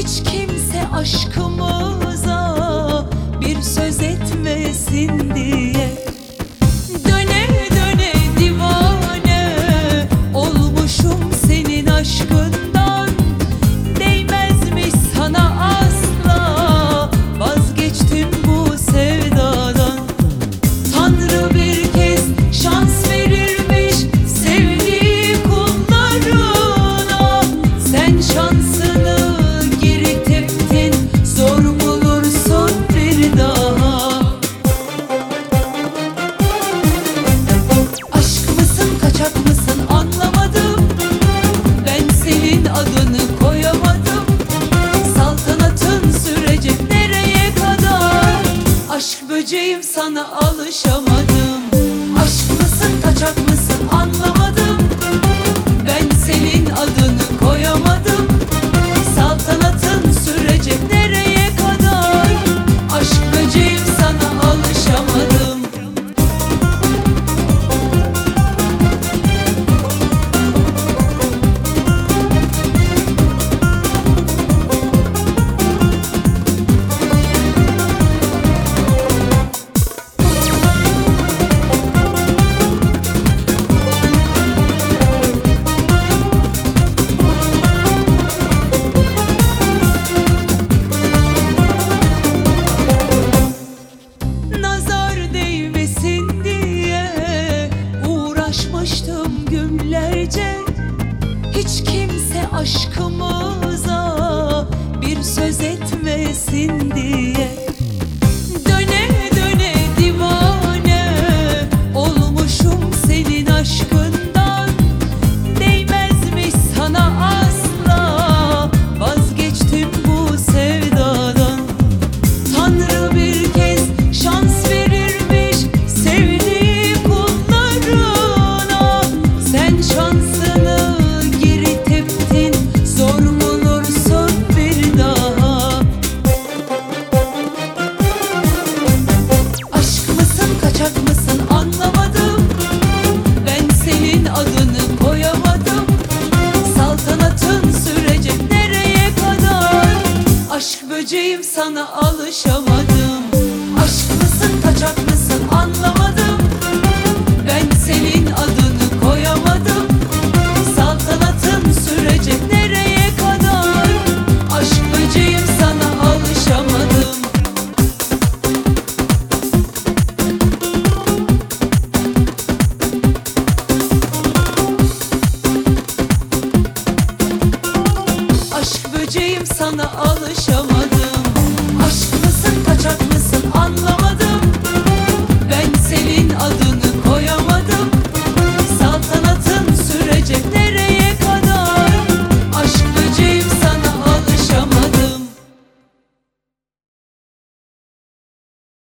Hiç kimse aşkımıza bir söz etmesin diye. Döne döne divane olmuşum senin aşkından. Değmezmiş sana asla, vazgeçtim bu sevdadan. Tanrı bir kez şans verirmiş sevdiği kullarına. Sen şansını geri teptin, zor bulursun bir daha. Aşk mısın kaçak mısın anlamadım. Ben senin adını koyamadım. Saltanatın sürecek nereye kadar? Aşk böceğim sana alışamadım. Aşk mısın kaçak mısın anlamadım. Ben senin adını koyamadım. Saltanatın sürecek nereye kadar? Aşk böceğim sana alışamadım. Nazar değmesin diye uğraşmıştım günlerce. Hiç kimse aşkımıza bir söz etmesin diye. Döne döne divane olmuşum senin aşkından. Değmezmiş sana asla, vazgeçtim bu sevdadan. Tanrı bir kez şans verirmiş sevdiği kullarına. Sen şansını geri teptin, zor bulursun bir daha. Aşk mısın kaçak mısın anlamadım. Ben senin adını koyamadım. Saltanatın sürecek nereye kadar? Aşk böceğim sana alışamadım. Aşk mısın kaçak mısın anlamadım. Ben senin adını koyamadım. Saltanatın sürecek nereye kadar? Aşk böceğim sana alışamadım. Aşk böceğim sana alışamadım.